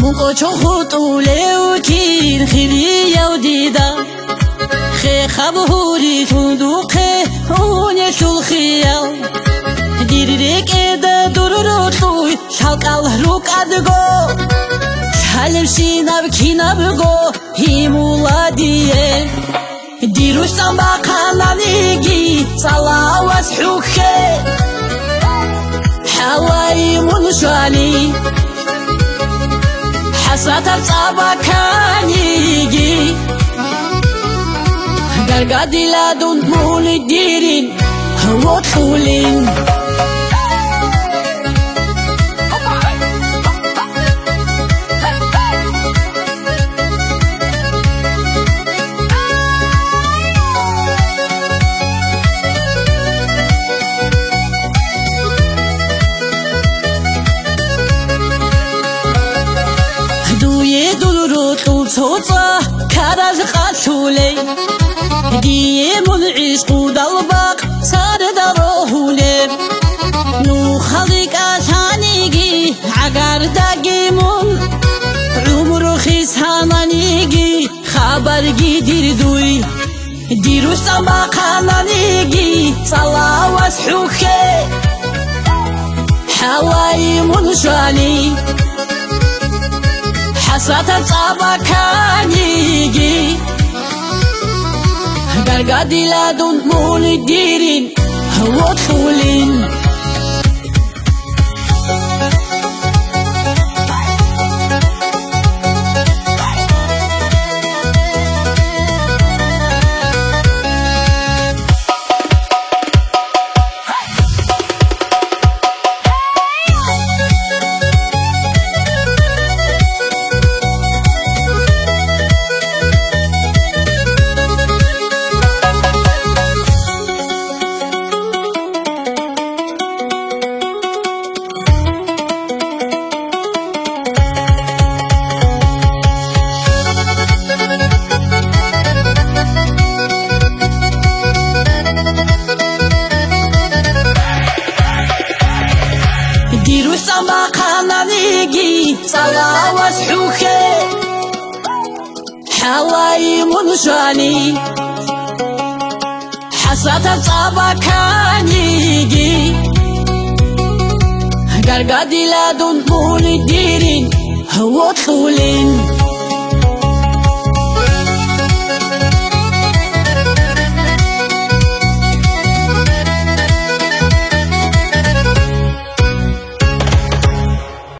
مقوچو خطوله وكين خيرية وديدا خي خبهوري تندوقه ونشو الخيال ديريك إدا دورورطوي شالك الهروك أدقو شالمشينا بكينا بقو هيمولا ديه ديروش تنباقانا نيجي صلاة واسحوكي حواي منشالي حساتا تاباكانيجي قرقادي لادون مولي ديرين هو طولين توتا كراج قاتولي دي منعيش قود الباق صار دروهولي نو خليك أشانيجي عقار داقيمون عمر خيس هانانيجي خبر جدير دوي ديروش تباقانانيجي صلاة واسحوكي حواي منشالي حساتا تاباكانيجي قرقادي لادون مولي ديرين هو طولين ديروش تباقانا نيجي صلاة واسحوكي حواي منشاني حساتا تاباكانيجي قرقادي لادون مولي ديرين هو طولين